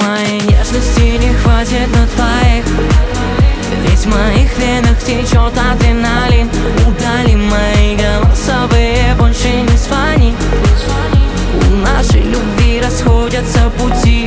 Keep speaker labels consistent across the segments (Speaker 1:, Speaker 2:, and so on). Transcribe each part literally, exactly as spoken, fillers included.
Speaker 1: Моей нежности не хватит на твоих, ведь в моих венах течет адреналин. Удали мои голосовые, больше не звони. У нашей любви расходятся пути.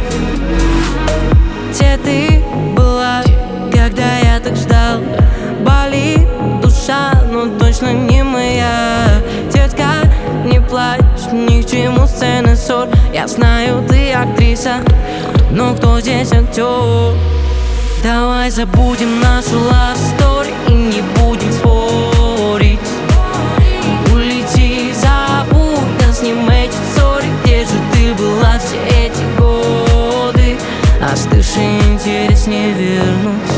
Speaker 1: Где ты была, когда я так ждал? Болит душа, но точно не моя. Детка, не плачь, ни к чему сцены ссор. Я знаю, ты актриса, но кто здесь актер? Давай забудем нашу love story и не будем спорить. Улети, забудь, нас не мэчит ссори. Где же ты была все эти годы? Остывший интерес не вернуть.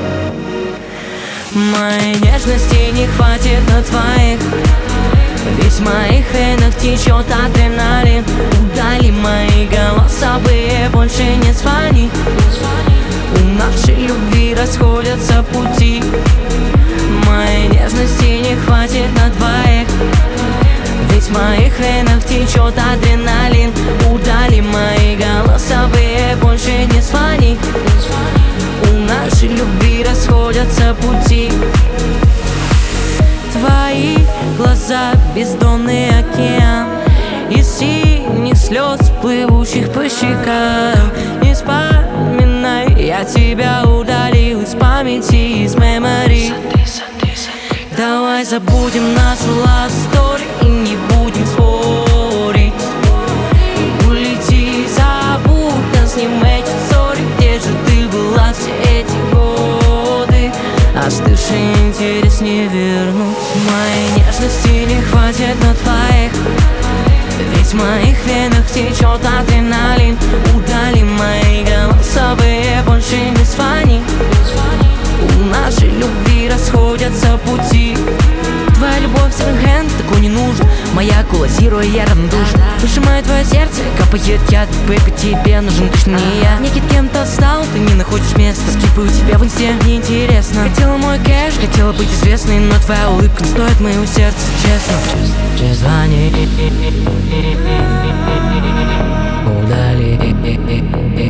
Speaker 1: Моей нежности не хватит на твоих, ведь в моих венах течет адреналин. Удали мои голосовые, больше не звони. У нашей любви расходятся пути. Моей нежности не хватит на двоих, ведь в моих венах течет адреналин. Удали мои голосовые, больше не звони. У нашей любви расходятся пути. Твои глаза — бездонный океан из синих слез, плывущих по щекам. Не вспоминай, я тебя удалил из памяти, из мемори. Давай забудем нашу love story и не будем спорить. Улети, забудь, нас не мэчит ссори. Где же ты была все эти годы? Остывший интерес не вернуть. Моей нежности не хватит на твоих, ведь в моих венах течет адреналин. Удали мои голосовые, больше не звони. У нашей любви расходятся пути. Твоя любовь секонд-хенд, такой не нужен. Моя кола зиро, я равнодушен. Выжимаю твое сердце, капает яд. Бэйби, тебе нужен точно не я. Некий кем-то стал, ты не находишь места. Скипаю тебя в инсте, мне интересно. Хотела мой кэш, хотела быть известной, но твоя улыбка не стоит моего сердца, честно. Just звони, удали.